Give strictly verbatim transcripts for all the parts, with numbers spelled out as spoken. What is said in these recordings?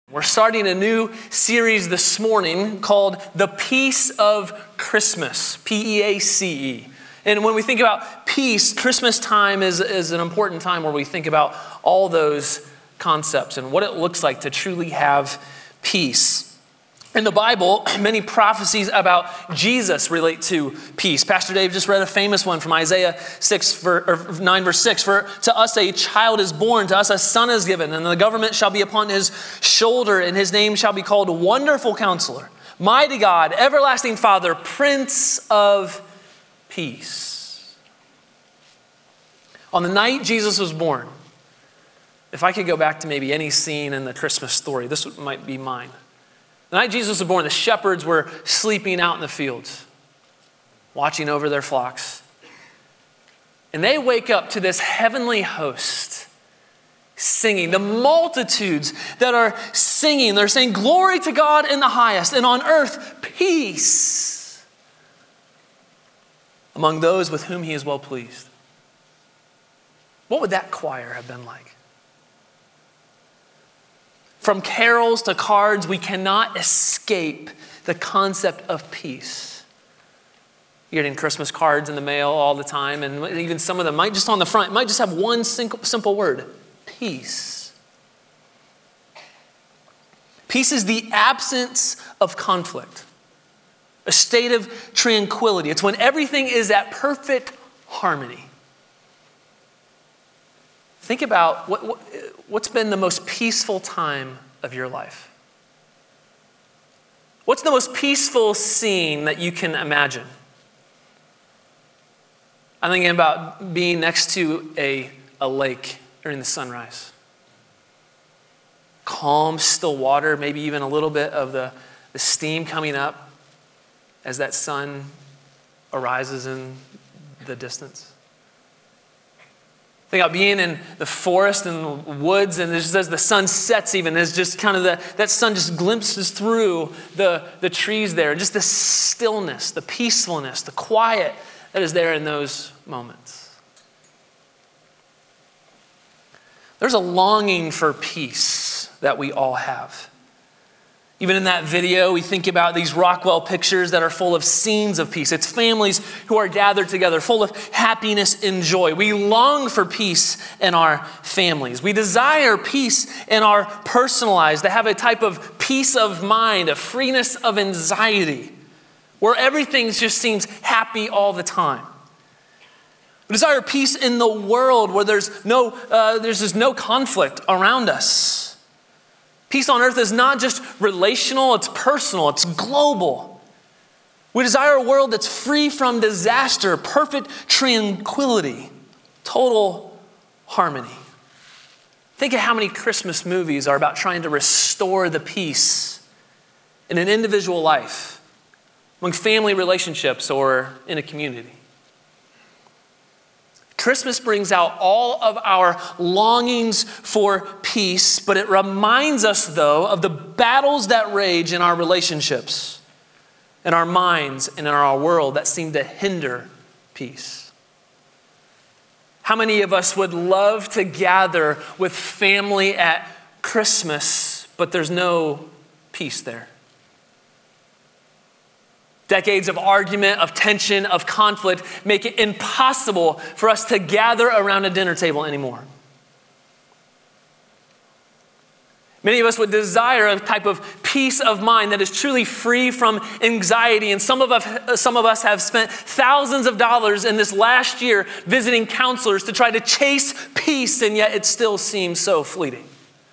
We're starting a new series this morning called The Peace of Christmas, P E A C E. And when we think about peace, Christmas time is, is an important time where we think about all those concepts and what it looks like to truly have peace. In the Bible, many prophecies about Jesus relate to peace. Pastor Dave just read a famous one from Isaiah six, for, or nine, verse six. For to us a child is born, to us a son is given, and the government shall be upon his shoulder, and his name shall be called Wonderful Counselor, Mighty God, Everlasting Father, Prince of Peace. On the night Jesus was born, if I could go back to maybe any scene in the Christmas story, this might be mine. The night Jesus was born, the shepherds were sleeping out in the fields, watching over their flocks. And they wake up to this heavenly host singing. The multitudes that are singing, they're saying, "Glory to God in the highest, and on earth, peace among those with whom he is well pleased." What would that choir have been like? From carols to cards, we cannot escape the concept of peace. You're getting Christmas cards in the mail all the time, and even some of them might just on the front, might just have one simple word, peace. Peace is the absence of conflict, a state of tranquility. It's when everything is at perfect harmony. Think about what, what, what's been the most peaceful time of your life. What's the most peaceful scene that you can imagine? I'm thinking about being next to a, a lake during the sunrise. Calm, still water, maybe even a little bit of the, the steam coming up as that sun arises in the distance. Think about being in the forest and the woods, and just as the sun sets even, there's just kind of the, that sun just glimpses through the, the trees there. Just the stillness, the peacefulness, the quiet that is there in those moments. There's a longing for peace that we all have. Even in that video, we think about these Rockwell pictures that are full of scenes of peace. It's families who are gathered together, full of happiness and joy. We long for peace in our families. We desire peace in our personal lives, to have a type of peace of mind, a freeness of anxiety, where everything just seems happy all the time. We desire peace in the world where there's no, uh, there's just no conflict around us. Peace on earth is not just relational, it's personal, it's global. We desire a world that's free from disaster, perfect tranquility, total harmony. Think of how many Christmas movies are about trying to restore the peace in an individual life, among family relationships, or in a community. Christmas brings out all of our longings for peace, but it reminds us, though, of the battles that rage in our relationships, in our minds, and in our world that seem to hinder peace. How many of us would love to gather with family at Christmas, but there's no peace there? Decades of argument, of tension, of conflict make it impossible for us to gather around a dinner table anymore. Many of us would desire a type of peace of mind that is truly free from anxiety. And some of us, some of us have spent thousands of dollars in this last year visiting counselors to try to chase peace, and yet it still seems so fleeting.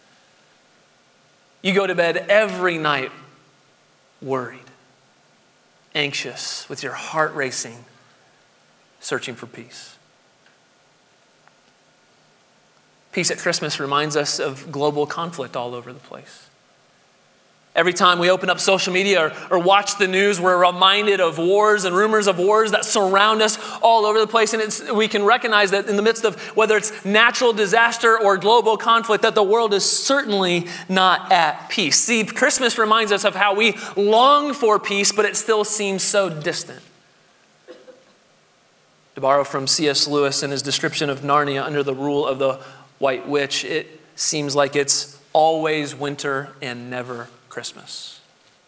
You go to bed every night worried, anxious, with your heart racing, searching for peace. Peace at Christmas reminds us of global conflict all over the place. Every time we open up social media or, or watch the news, we're reminded of wars and rumors of wars that surround us all over the place. And it's, we can recognize that in the midst of whether it's natural disaster or global conflict, that the world is certainly not at peace. See, Christmas reminds us of how we long for peace, but it still seems so distant. To borrow from C S Lewis in his description of Narnia under the rule of the White Witch, it seems like it's always winter and never Christmas.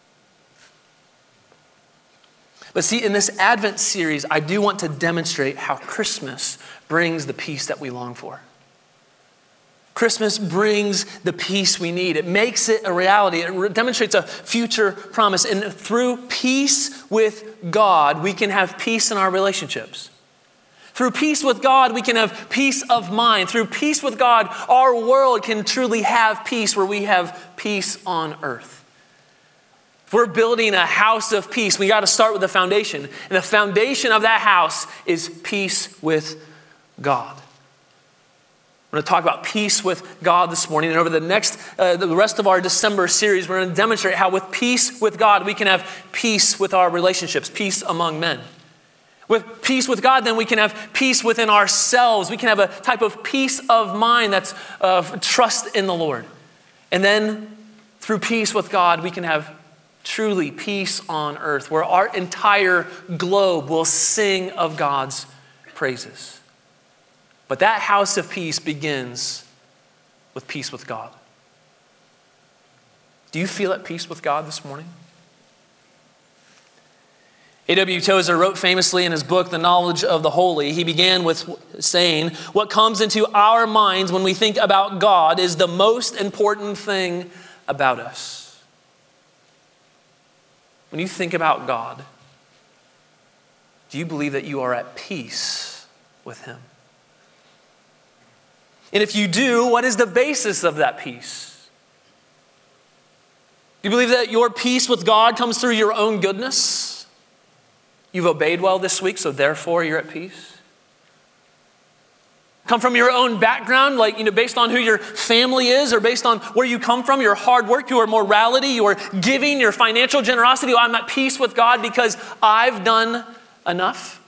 But see, in this Advent series, I do want to demonstrate how Christmas brings the peace that we long for. Christmas brings the peace we need. It makes it a reality. It demonstrates a future promise. And through peace with God, we can have peace in our relationships. Through peace with God, we can have peace of mind. Through peace with God, our world can truly have peace where we have peace on earth. If we're building a house of peace, we got to start with the foundation. And the foundation of that house is peace with God. We're going to talk about peace with God this morning. And over the next, uh, the rest of our December series, we're going to demonstrate how with peace with God, we can have peace with our relationships, peace among men. With peace with God, then we can have peace within ourselves. We can have a type of peace of mind that's of trust in the Lord. And then through peace with God, we can have truly peace on earth, where our entire globe will sing of God's praises. But that house of peace begins with peace with God. Do you feel at peace with God this morning? A W Tozer wrote famously in his book, The Knowledge of the Holy, he began with saying, "What comes into our minds when we think about God is the most important thing about us." When you think about God, do you believe that you are at peace with Him? And if you do, what is the basis of that peace? Do you believe that your peace with God comes through your own goodness? You've obeyed well this week, so therefore you're at peace? Come from your own background, like, you know, based on who your family is or based on where you come from, your hard work, your morality, your giving, your financial generosity. I'm at peace with God because I've done enough.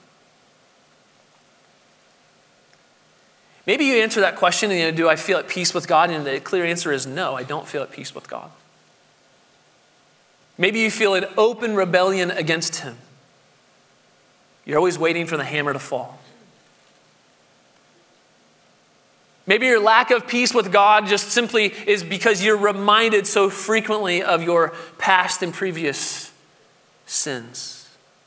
Maybe you answer that question and, you know, do I feel at peace with God? And the clear answer is no, I don't feel at peace with God. Maybe you feel an open rebellion against Him. You're always waiting for the hammer to fall. Maybe your lack of peace with God just simply is because you're reminded so frequently of your past and previous sins.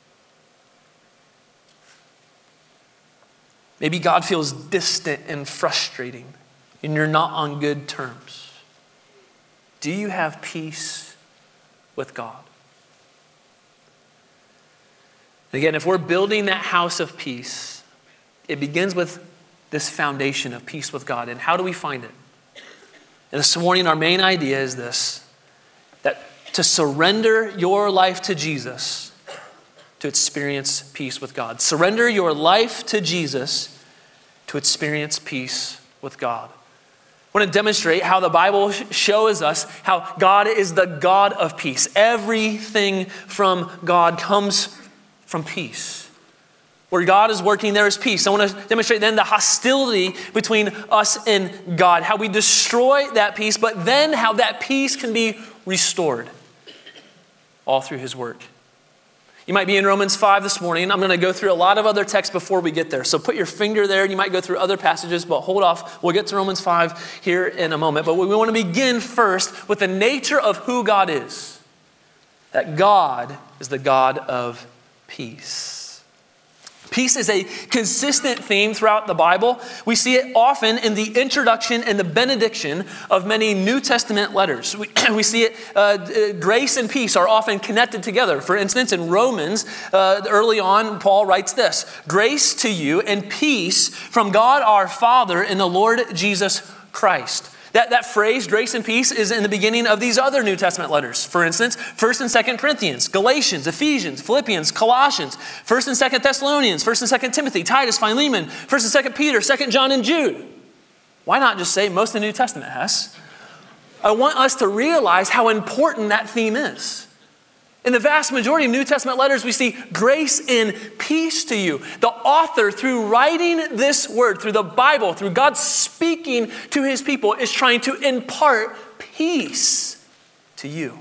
Maybe God feels distant and frustrating, and you're not on good terms. Do you have peace with God? Again, if we're building that house of peace, it begins with this foundation of peace with God. And how do we find it? And this morning, our main idea is this, that to surrender your life to Jesus to experience peace with God. Surrender your life to Jesus to experience peace with God. I want to demonstrate how the Bible shows us how God is the God of peace. Everything from God comes from peace. Where God is working, there is peace. I want to demonstrate then the hostility between us and God, how we destroy that peace, but then how that peace can be restored, all through His work. You might be in Romans five this morning. I'm going to go through a lot of other texts before we get there. So put your finger there, and you might go through other passages, but hold off. We'll get to Romans five here in a moment. But we want to begin first with the nature of who God is. That God is the God of peace. Peace is a consistent theme throughout the Bible. We see it often in the introduction and the benediction of many New Testament letters. We, we see it, uh, grace and peace are often connected together. For instance, in Romans, uh, early on, Paul writes this, "Grace to you and peace from God our Father and the Lord Jesus Christ." That, that phrase, grace and peace, is in the beginning of these other New Testament letters. For instance, First and Second Corinthians, Galatians, Ephesians, Philippians, Colossians, First and Second Thessalonians, First and Second Timothy, Titus, Philemon, First and Second Peter, Second John, and Jude. Why not just say most of the New Testament has? I want us to realize how important that theme is. In the vast majority of New Testament letters, we see grace and peace to you. The author, through writing this word, through the Bible, through God speaking to His people, is trying to impart peace to you.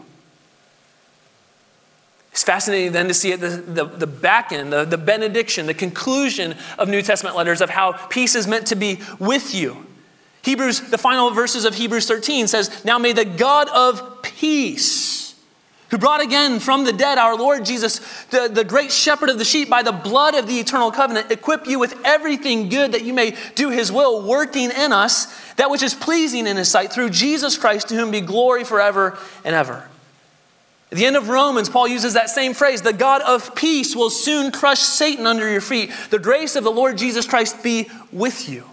It's fascinating then to see at the, the, the back end, the, the benediction, the conclusion of New Testament letters of how peace is meant to be with you. Hebrews, the final verses of Hebrews thirteen says, now may the God of peace, who brought again from the dead our Lord Jesus, the, the great shepherd of the sheep, by the blood of the eternal covenant, equip you with everything good that you may do his will, working in us that which is pleasing in his sight, through Jesus Christ, to whom be glory forever and ever. At the end of Romans, Paul uses that same phrase, the God of peace will soon crush Satan under your feet. The grace of the Lord Jesus Christ be with you.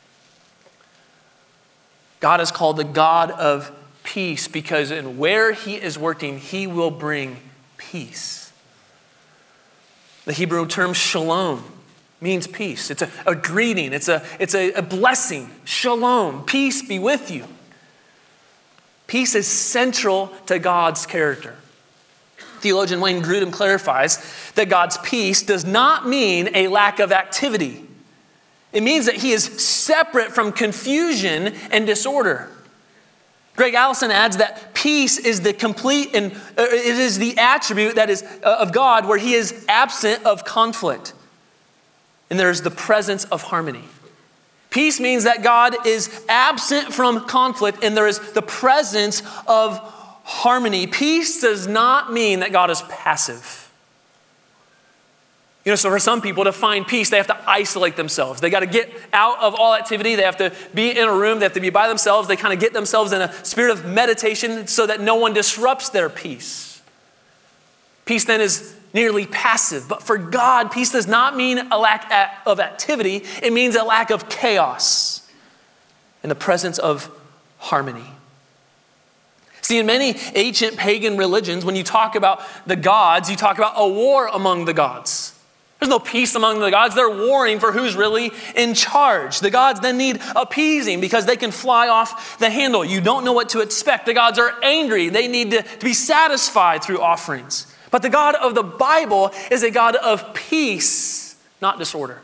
God is called the God of peace because in where he is working, he will bring peace. The Hebrew term shalom means peace. It's a, a greeting. It's, a, it's a, a blessing. Shalom. Peace be with you. Peace is central to God's character. Theologian Wayne Grudem clarifies that God's peace does not mean a lack of activity. It means that he is separate from confusion and disorder. Greg Allison adds that peace is the complete and uh, it is the attribute that is uh, of God where he is absent of conflict. And there is the presence of harmony. Peace means that God is absent from conflict and there is the presence of harmony. Peace does not mean that God is passive. You know, so for some people to find peace, they have to isolate themselves. They got to get out of all activity. They have to be in a room. They have to be by themselves. They kind of get themselves in a spirit of meditation so that no one disrupts their peace. Peace then is nearly passive. But for God, peace does not mean a lack of activity. It means a lack of chaos in the presence of harmony. See, in many ancient pagan religions, when you talk about the gods, you talk about a war among the gods. There's no peace among the gods. They're warring for who's really in charge. The gods then need appeasing because they can fly off the handle. You don't know what to expect. The gods are angry. They need to, to be satisfied through offerings. But the God of the Bible is a God of peace, not disorder.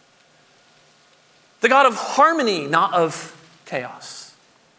The God of harmony, not of chaos.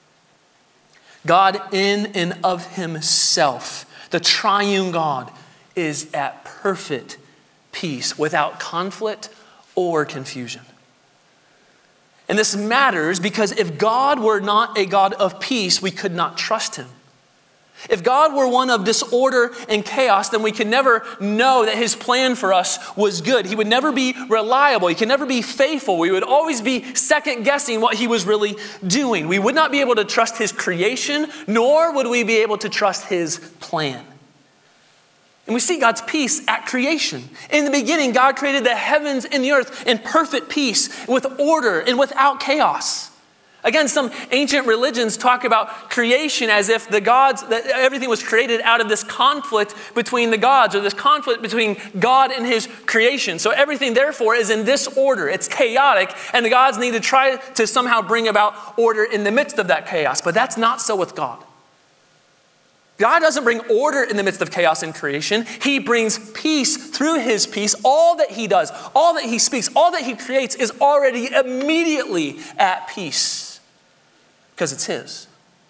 God in and of himself, the triune God, is at perfect peace without conflict or confusion. And this matters because if God were not a God of peace, we could not trust him. If God were one of disorder and chaos, then we could never know that his plan for us was good. He would never be reliable. He could never be faithful. We would always be second guessing what he was really doing. We would not be able to trust his creation, nor would we be able to trust his plan. And we see God's peace at creation. In the beginning, God created the heavens and the earth in perfect peace, with order and without chaos. Again, some ancient religions talk about creation as if the gods, that everything was created out of this conflict between the gods, or this conflict between God and his creation. So everything, therefore, is in disorder. It's chaotic, and the gods need to try to somehow bring about order in the midst of that chaos. But that's not so with God. God doesn't bring order in the midst of chaos in creation. He brings peace through his peace. All that he does, all that he speaks, all that he creates is already immediately at peace because it's his.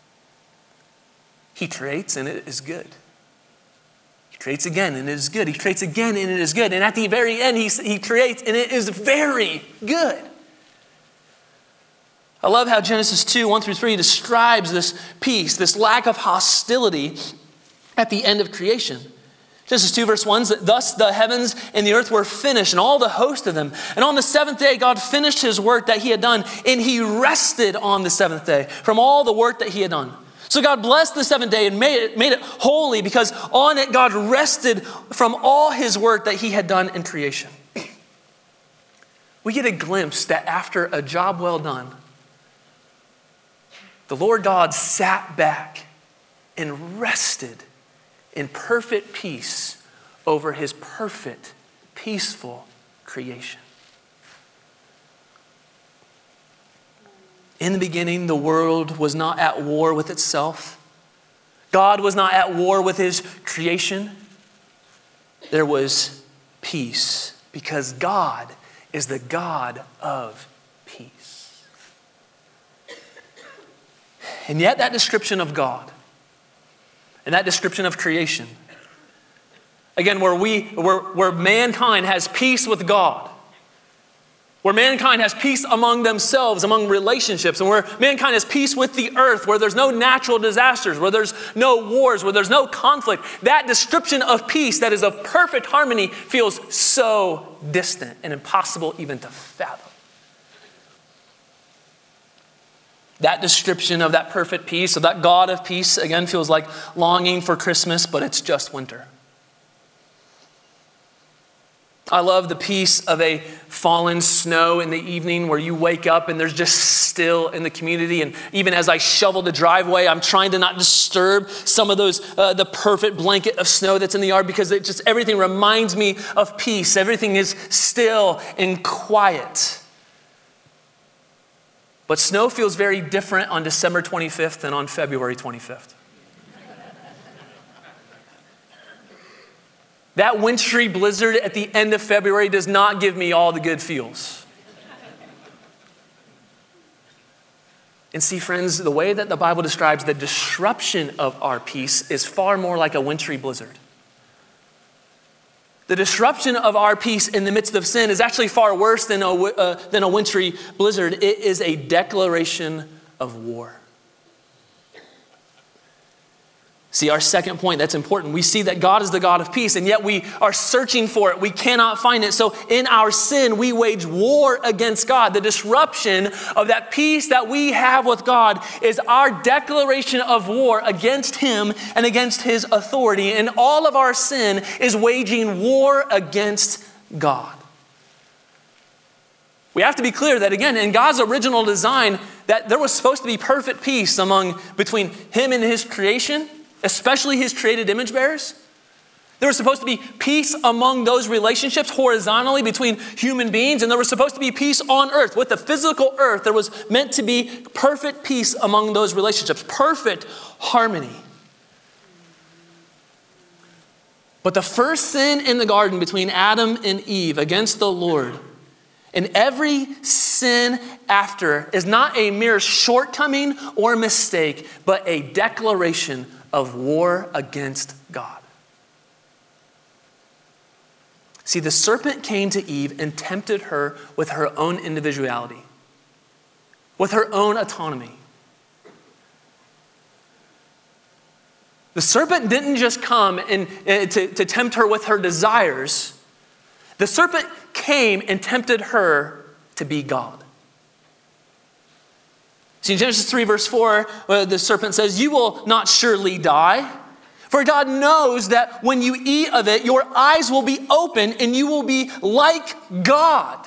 He creates and it is good. He creates again and it is good. He creates again and it is good. And at the very end, he, he creates and it is very good. I love how Genesis two, one through three describes this peace, this lack of hostility at the end of creation. Genesis two, verse one, thus the heavens and the earth were finished, and all the host of them. And on the seventh day, God finished his work that he had done, and he rested on the seventh day from all the work that he had done. So God blessed the seventh day and made it, made it holy, because on it God rested from all his work that he had done in creation. We get a glimpse that after a job well done, the Lord God sat back and rested in perfect peace over his perfect, peaceful creation. In the beginning, the world was not at war with itself. God was not at war with his creation. There was peace because God is the God of peace. And yet that description of God and that description of creation, again, where we, where, where mankind has peace with God, where mankind has peace among themselves, among relationships, and where mankind has peace with the earth, where there's no natural disasters, where there's no wars, where there's no conflict. That description of peace that is of perfect harmony feels so distant and impossible even to fathom. That description of that perfect peace, of that God of peace, again, feels like longing for Christmas, but it's just winter. I love the peace of a fallen snow in the evening where you wake up and there's just still in the community. And even as I shovel the driveway, I'm trying to not disturb some of those, uh, the perfect blanket of snow that's in the yard, because it just, everything reminds me of peace. Everything is still and quiet. But snow feels very different on December twenty-fifth than on February twenty-fifth. That wintry blizzard at the end of February does not give me all the good feels. And see, friends, the way that the Bible describes the disruption of our peace is far more like a wintry blizzard. The disruption of our peace in the midst of sin is actually far worse than a, uh, than a wintry blizzard. It is a declaration of war. See, our second point that's important, we see that God is the God of peace, and yet we are searching for it. We cannot find it. So in our sin, we wage war against God. The disruption of that peace that we have with God is our declaration of war against him and against his authority. And all of our sin is waging war against God. We have to be clear that, again, in God's original design, that there was supposed to be perfect peace among between him and his creation, especially his created image bearers. There was supposed to be peace among those relationships horizontally between human beings, and there was supposed to be peace on earth. With the physical earth, there was meant to be perfect peace among those relationships, perfect harmony. But the first sin in the garden between Adam and Eve against the Lord, and every sin after, is not a mere shortcoming or mistake, but a declaration of war against God. See, the serpent came to Eve and tempted her with her own individuality, with her own autonomy. The serpent didn't just come and, uh, to, to tempt her with her desires. The serpent came and tempted her to be God. See, in Genesis three, verse four, uh, the serpent says, "You will not surely die. For God knows that when you eat of it, your eyes will be open and you will be like God."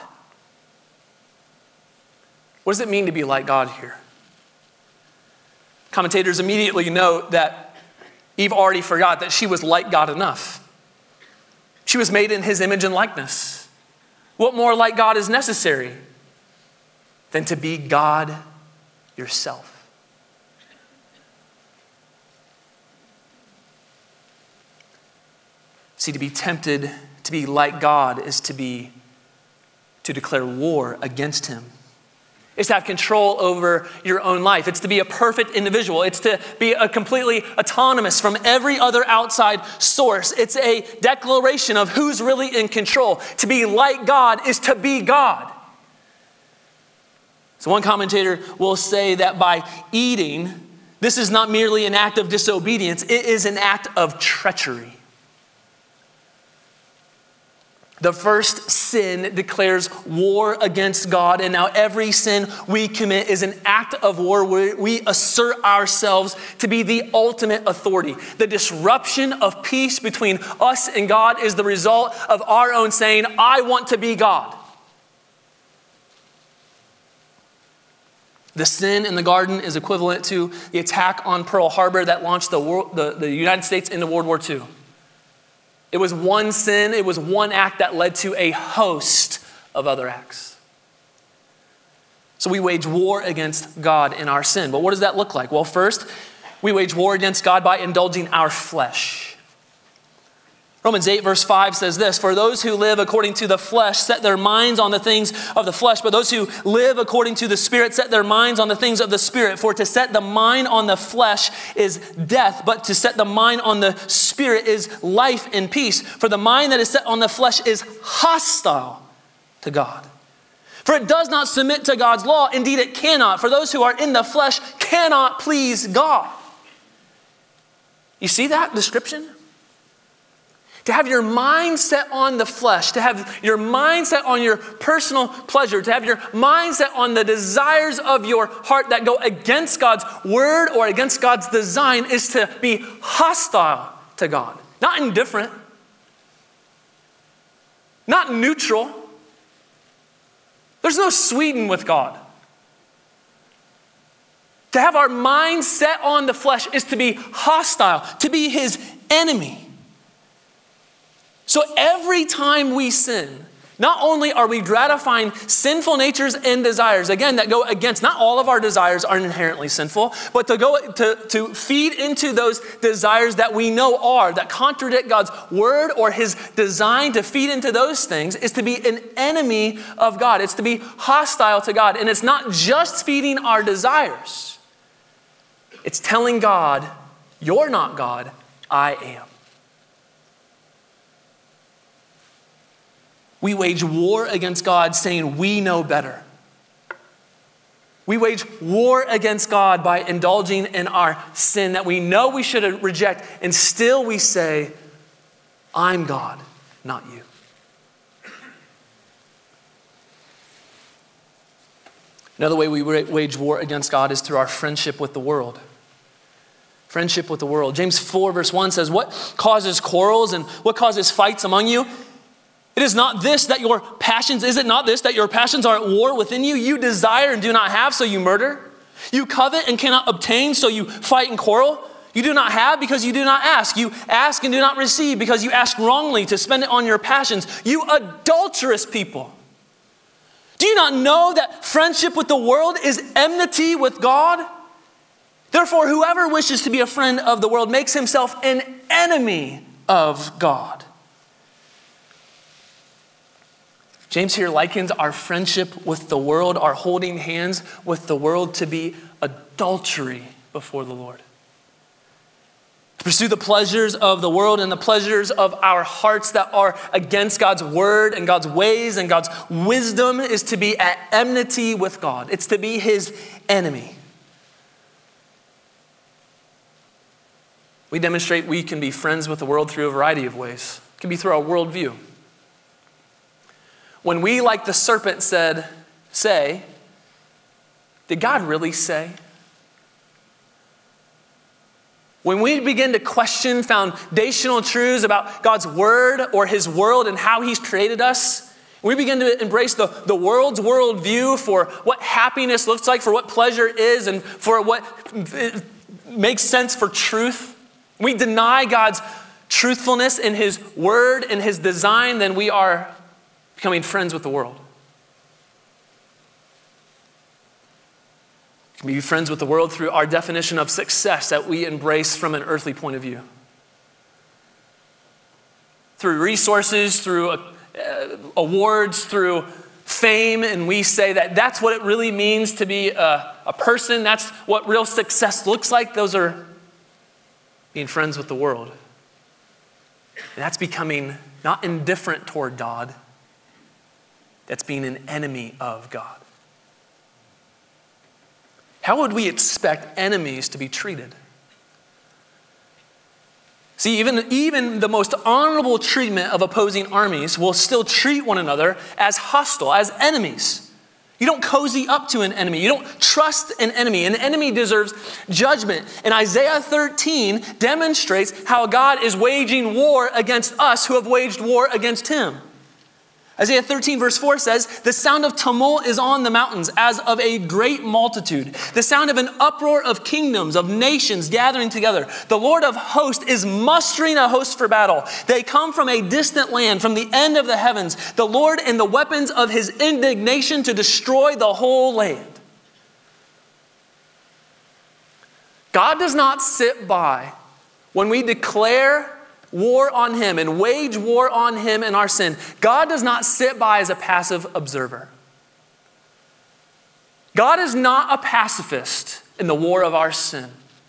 What does it mean to be like God here? Commentators immediately note that Eve already forgot that she was like God enough. She was made in his image and likeness. What more like God is necessary than to be God yourself? See, to be tempted to be like God is to be, to declare war against him. It's to have control over your own life. It's to be a perfect individual. It's to be a completely autonomous from every other outside source. It's a declaration of who's really in control. To be like God is to be God. So one commentator will say that by eating, this is not merely an act of disobedience, it is an act of treachery. The first sin declares war against God, and now every sin we commit is an act of war where we assert ourselves to be the ultimate authority. The disruption of peace between us and God is the result of our own saying, "I want to be God." The sin in the garden is equivalent to the attack on Pearl Harbor that launched the, world, the, the United States into World War Two. It was one sin, it was one act that led to a host of other acts. So we wage war against God in our sin. But what does that look like? Well, first, we wage war against God by indulging our flesh. Romans eight verse five says this, "For those who live according to the flesh set their minds on the things of the flesh, but those who live according to the Spirit set their minds on the things of the Spirit. For to set the mind on the flesh is death, but to set the mind on the Spirit is life and peace. For the mind that is set on the flesh is hostile to God. For it does not submit to God's law. Indeed, it cannot. For those who are in the flesh cannot please God. You see that description? To have your mind set on the flesh, to have your mind set on your personal pleasure, to have your mind set on the desires of your heart that go against God's word or against God's design is to be hostile to God. Not indifferent. Not neutral. There's no Sweden with God. To have our mind set on the flesh is to be hostile, to be his enemy. So every time we sin, not only are we gratifying sinful natures and desires, again, that go against, not all of our desires are inherently sinful, but to go to, to feed into those desires that we know are, that contradict God's word or his design, to feed into those things is to be an enemy of God. It's to be hostile to God. And it's not just feeding our desires. It's telling God, you're not God, I am. We wage war against God saying we know better. We wage war against God by indulging in our sin that we know we should reject, and still we say, I'm God, not you. Another way we wage war against God is through our friendship with the world. Friendship with the world. James four verse one says, what causes quarrels and what causes fights among you? It is not this that your passions, is it not this that your passions are at war within you? You desire and do not have, so you murder. You covet and cannot obtain, so you fight and quarrel. You do not have because you do not ask. You ask and do not receive because you ask wrongly to spend it on your passions. You adulterous people. Do you not know that friendship with the world is enmity with God? Therefore, whoever wishes to be a friend of the world makes himself an enemy of God. James here likens our friendship with the world, our holding hands with the world, to be adultery before the Lord. To pursue the pleasures of the world and the pleasures of our hearts that are against God's word and God's ways and God's wisdom is to be at enmity with God. It's to be his enemy. We demonstrate we can be friends with the world through a variety of ways. It can be through our worldview. When we, like the serpent said, say, did God really say? When we begin to question foundational truths about God's word or his world and how he's created us, we begin to embrace the, the world's worldview for what happiness looks like, for what pleasure is, and for what makes sense for truth. We deny God's truthfulness in his word and his design, then we are becoming friends with the world. We can be friends with the world through our definition of success that we embrace from an earthly point of view. Through resources, through uh, awards, through fame, and we say that that's what it really means to be a, a person. That's what real success looks like. Those are being friends with the world. And that's becoming not indifferent toward God. That's being an enemy of God. How would we expect enemies to be treated? See, even, even the most honorable treatment of opposing armies will still treat one another as hostile, as enemies. You don't cozy up to an enemy. You don't trust an enemy. An enemy deserves judgment. And Isaiah thirteen demonstrates how God is waging war against us who have waged war against him. Isaiah thirteen verse four says, the sound of tumult is on the mountains as of a great multitude. The sound of an uproar of kingdoms, of nations gathering together. The Lord of hosts is mustering a host for battle. They come from a distant land, from the end of the heavens. The Lord and the weapons of his indignation to destroy the whole land. God does not sit by when we declare war on him and wage war on him and our sin. God does not sit by as a passive observer. God is not a pacifist in the war of our sin.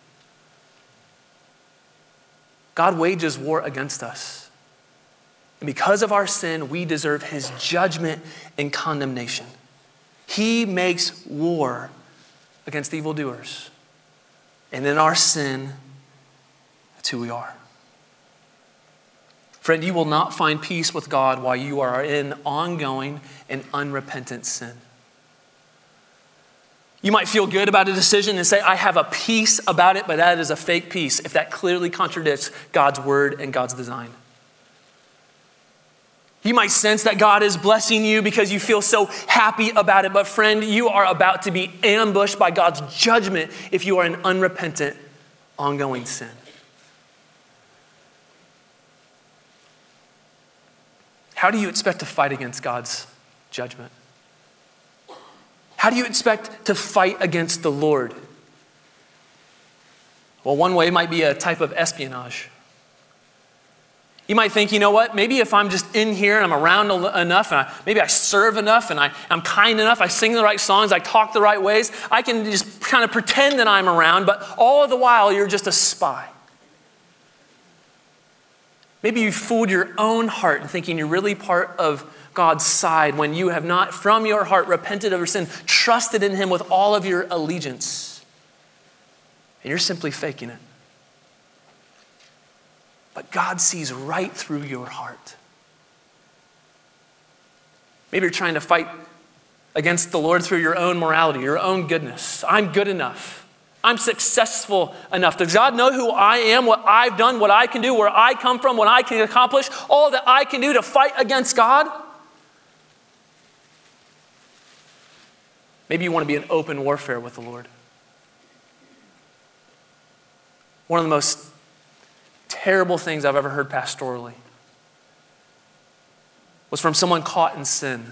God wages war against us. And because of our sin, we deserve his judgment and condemnation. He makes war against evildoers. And in our sin, that's who we are. Friend, you will not find peace with God while you are in ongoing and unrepentant sin. You might feel good about a decision and say, I have a peace about it, but that is a fake peace if that clearly contradicts God's word and God's design. You might sense that God is blessing you because you feel so happy about it, but friend, you are about to be ambushed by God's judgment if you are in unrepentant, ongoing sin. How do you expect to fight against God's judgment? How do you expect to fight against the Lord? Well, one way might be a type of espionage. You might think, you know what, maybe if I'm just in here and I'm around enough, and I, maybe I serve enough, and I, I'm kind enough, I sing the right songs, I talk the right ways, I can just kind of pretend that I'm around, but all the while you're just a spy. Maybe you fooled your own heart in thinking you're really part of God's side when you have not, from your heart, repented of your sin, trusted in him with all of your allegiance. And you're simply faking it. But God sees right through your heart. Maybe you're trying to fight against the Lord through your own morality, your own goodness. I'm good enough. I'm successful enough. Does God know who I am, what I've done, what I can do, where I come from, what I can accomplish, all that I can do to fight against God? Maybe you want to be in open warfare with the Lord. One of the most terrible things I've ever heard pastorally was from someone caught in sin.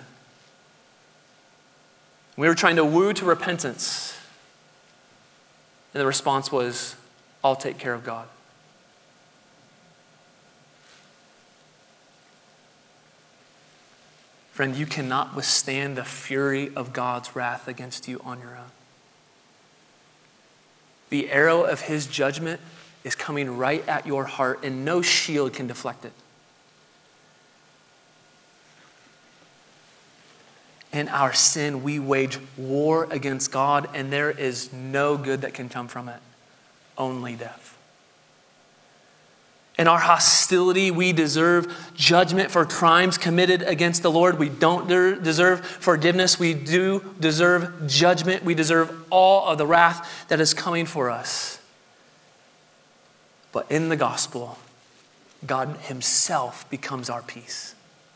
We were trying to woo to repentance, and the response was, I'll take care of God. Friend, you cannot withstand the fury of God's wrath against you on your own. The arrow of his judgment is coming right at your heart, and no shield can deflect it. In our sin, we wage war against God, and there is no good that can come from it, only death. In our hostility, we deserve judgment for crimes committed against the Lord. We don't de- deserve forgiveness. We do deserve judgment. We deserve all of the wrath that is coming for us. But in the gospel, God himself becomes our peace.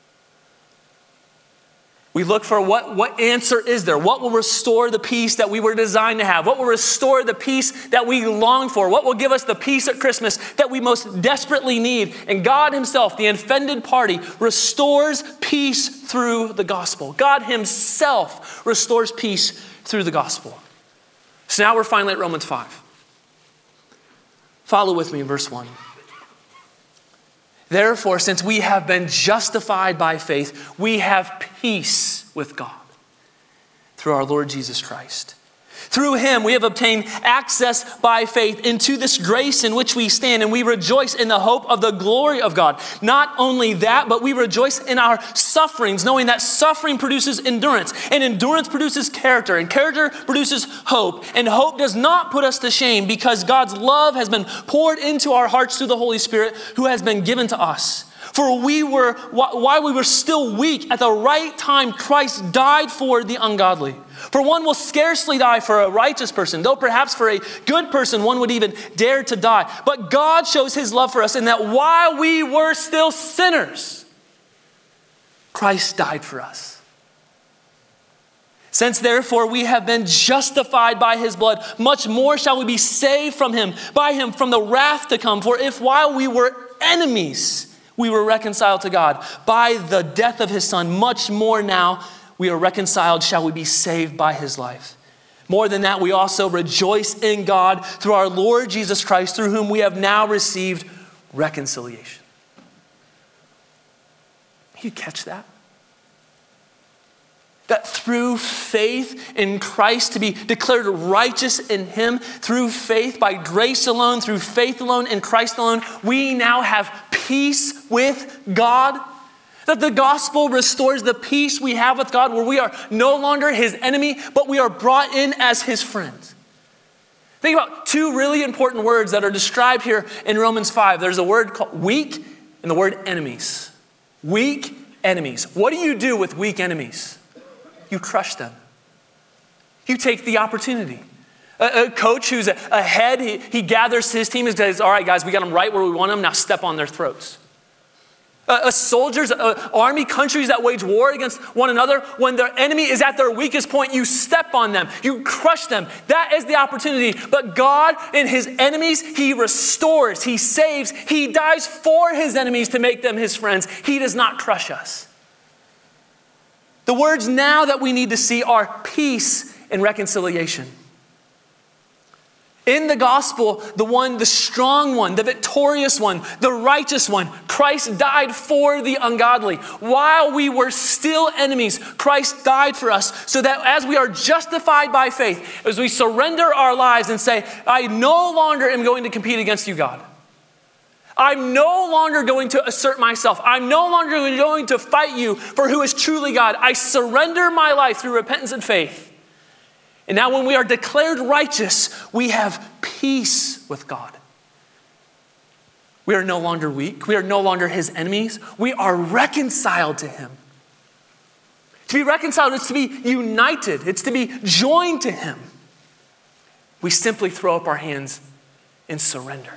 We look for what, what answer is there? What will restore the peace that we were designed to have? What will restore the peace that we long for? What will give us the peace at Christmas that we most desperately need? And God himself, the offended party, restores peace through the gospel. God himself restores peace through the gospel. So now we're finally at Romans five. Follow with me in verse one. Therefore, since we have been justified by faith, we have peace with God through our Lord Jesus Christ. Through him, we have obtained access by faith into this grace in which we stand, and we rejoice in the hope of the glory of God. Not only that, but we rejoice in our sufferings, knowing that suffering produces endurance, and endurance produces character, and character produces hope. And hope does not put us to shame, because God's love has been poured into our hearts through the Holy Spirit who has been given to us. For we were, while we were still weak, at the right time Christ died for the ungodly. For one will scarcely die for a righteous person, though perhaps for a good person one would even dare to die. But God shows his love for us in that while we were still sinners, Christ died for us. Since therefore we have been justified by his blood, much more shall we be saved from him, by him from the wrath to come. For if while we were enemies, we were reconciled to God by the death of his son, much more now we are reconciled, shall we be saved by his life. More than that, we also rejoice in God through our Lord Jesus Christ, through whom we have now received reconciliation. You catch that? That through faith in Christ, to be declared righteous in him, through faith, by grace alone, through faith alone, in Christ alone, we now have peace with God. That the gospel restores the peace we have with God, where we are no longer his enemy, but we are brought in as his friends. Think about two really important words that are described here in Romans five. There's a word called weak and the word enemies. Weak enemies. What do you do with weak enemies? You crush them. You take the opportunity. A, a coach who's ahead, he, he gathers his team and says, all right, guys, we got them right where we want them. Now step on their throats. A, a soldiers, a, army, countries that wage war against one another, when their enemy is at their weakest point, you step on them. You crush them. That is the opportunity. But God in his enemies, he restores, he saves, he dies for his enemies to make them his friends. He does not crush us. The words now that we need to see are peace and reconciliation. In the gospel, the one, the strong one, the victorious one, the righteous one, Christ died for the ungodly. While we were still enemies, Christ died for us so that as we are justified by faith, as we surrender our lives and say, I no longer am going to compete against you, God. I'm no longer going to assert myself. I'm no longer going to fight you for who is truly God. I surrender my life through repentance and faith. And now when we are declared righteous, we have peace with God. We are no longer weak. We are no longer his enemies. We are reconciled to him. To be reconciled is to be united. It's to be joined to him. We simply throw up our hands in surrender.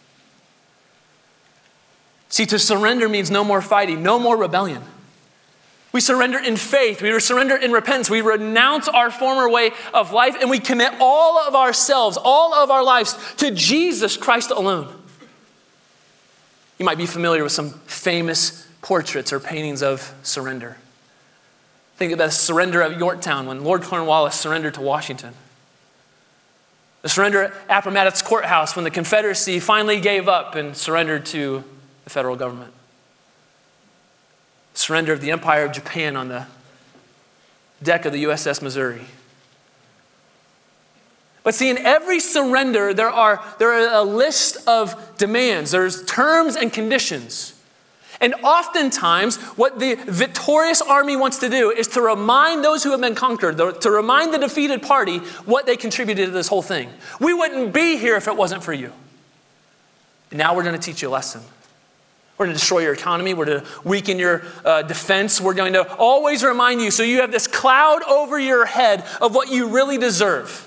See, to surrender means no more fighting, no more rebellion. We surrender in faith. We surrender in repentance. We renounce our former way of life and we commit all of ourselves, all of our lives to Jesus Christ alone. You might be familiar with some famous portraits or paintings of surrender. Think of the surrender of Yorktown when Lord Cornwallis surrendered to Washington. The surrender at Appomattox Courthouse when the Confederacy finally gave up and surrendered to the federal government. Surrender of the Empire of Japan on the deck of the U S S Missouri. But see, in every surrender, there are, there are a list of demands. There's terms and conditions. And oftentimes, what the victorious army wants to do is to remind those who have been conquered, to remind the defeated party what they contributed to this whole thing. We wouldn't be here if it wasn't for you. And now we're going to teach you a lesson. We're going to destroy your economy. We're going to weaken your uh, defense. We're going to always remind you so you have this cloud over your head of what you really deserve.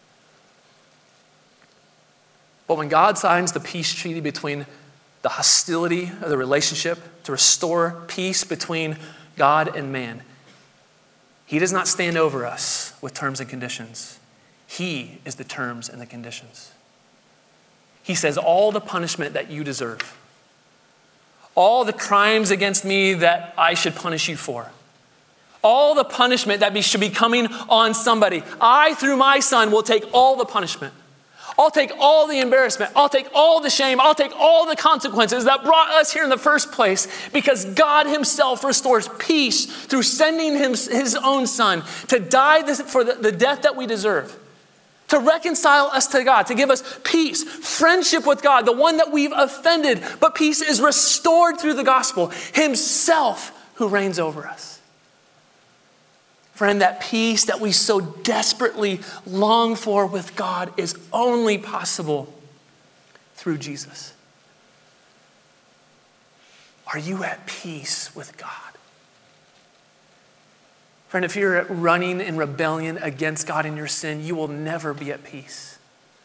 But when God signs the peace treaty between the hostility of the relationship to restore peace between God and man, he does not stand over us with terms and conditions. He is the terms and the conditions. He says all the punishment that you deserve, all the crimes against me that I should punish you for, all the punishment that should be coming on somebody, I, through my son, will take all the punishment. I'll take all the embarrassment. I'll take all the shame. I'll take all the consequences that brought us here in the first place because God himself restores peace through sending him, his own son to die for the, the death that we deserve, to reconcile us to God, to give us peace, friendship with God, the one that we've offended, but peace is restored through the gospel, himself who reigns over us. Friend, that peace that we so desperately long for with God is only possible through Jesus. Are you at peace with God? Friend, if you're running in rebellion against God in your sin, you will never be at peace.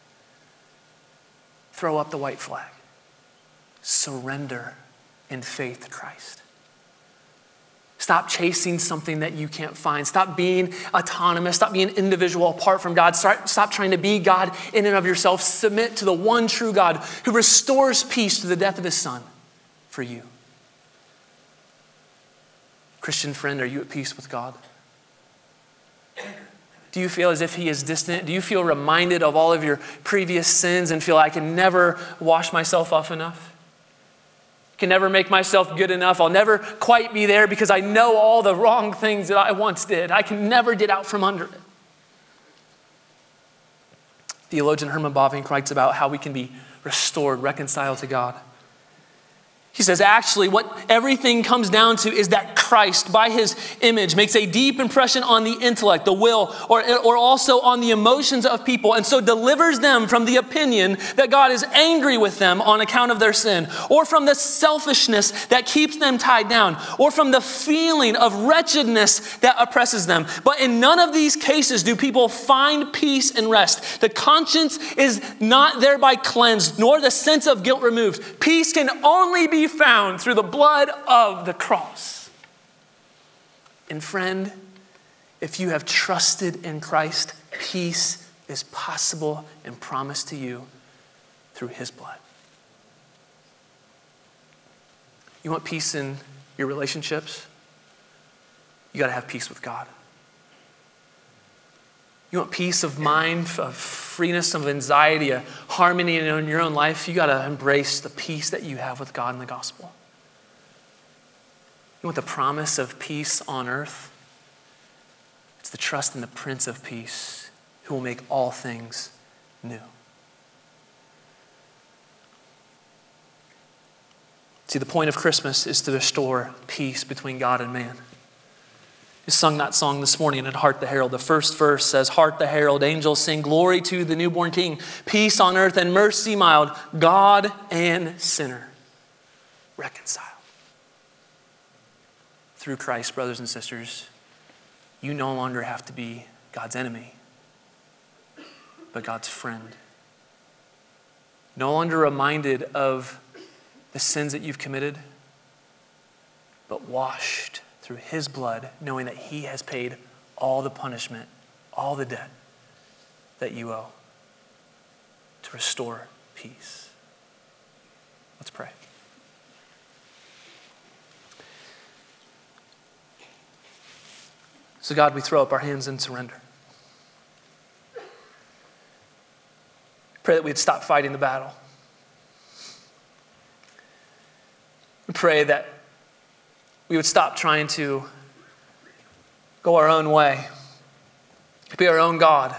Throw up the white flag. Surrender in faith to Christ. Stop chasing something that you can't find. Stop being autonomous. Stop being individual apart from God. Start, stop trying to be God in and of yourself. Submit to the one true God who restores peace through the death of his son for you. Christian friend, are you at peace with God? Do you feel as if he is distant? Do you feel reminded of all of your previous sins and feel I can never wash myself off enough? Can never make myself good enough. I'll never quite be there because I know all the wrong things that I once did. I can never get out from under it. Theologian Herman Bavinck writes about how we can be restored, reconciled to God. He says, actually, what everything comes down to is that Christ, by his image, makes a deep impression on the intellect, the will, or, or also on the emotions of people, and so delivers them from the opinion that God is angry with them on account of their sin, or from the selfishness that keeps them tied down, or from the feeling of wretchedness that oppresses them. But in none of these cases do people find peace and rest. The conscience is not thereby cleansed, nor the sense of guilt removed. Peace can only be found through the blood of the cross. And friend, if you have trusted in Christ, peace is possible and promised to you through his blood. You want peace in your relationships? You got to have peace with God. You want peace of mind, of freeness, of anxiety, a harmony in your own life? You got to embrace the peace that you have with God in the gospel. You want the promise of peace on earth? It's the trust in the Prince of Peace who will make all things new. See, the point of Christmas is to restore peace between God and man. We sung that song this morning at Hark the Herald. The first verse says, "Hark the herald, angels sing, glory to the newborn King, peace on earth and mercy mild, God and sinner reconciled." Through Christ, brothers and sisters, you no longer have to be God's enemy, but God's friend. No longer reminded of the sins that you've committed, but washed through his blood, knowing that he has paid all the punishment, all the debt that you owe to restore peace. Let's pray. So God, we throw up our hands in surrender. Pray that we'd stop fighting the battle. We pray that we would stop trying to go our own way, be our own God.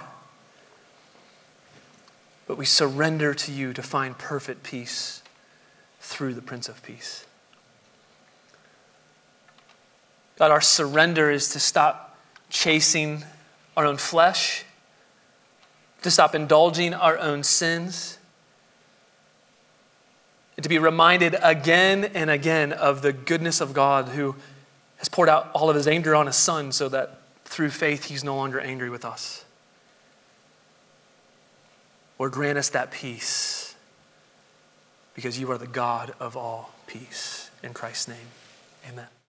But we surrender to you to find perfect peace through the Prince of Peace. God, our surrender is to stop chasing our own flesh, to stop indulging our own sins, and to be reminded again and again of the goodness of God who has poured out all of his anger on his Son so that through faith he's no longer angry with us. Lord, grant us that peace because you are the God of all peace. In Christ's name, amen.